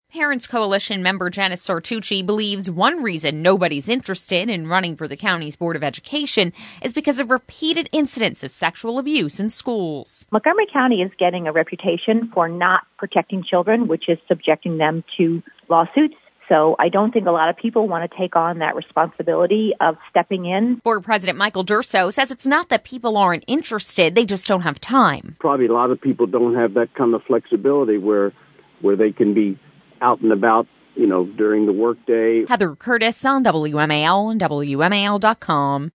Parents Coalition member Janice Sartucci believes one reason nobody's interested in running for the county's Board of Education is because of repeated incidents of sexual abuse in schools. Montgomery County is getting a reputation for not protecting children, which is subjecting them to lawsuits. So I don't think a lot of people want to take on that responsibility of stepping in. Board President Michael Durso says it's not that people aren't interested, they just don't have time. Probably a lot of people don't have that kind of flexibility where they can be out and about, during the workday. Heather Curtis on WMAL and WMAL.com.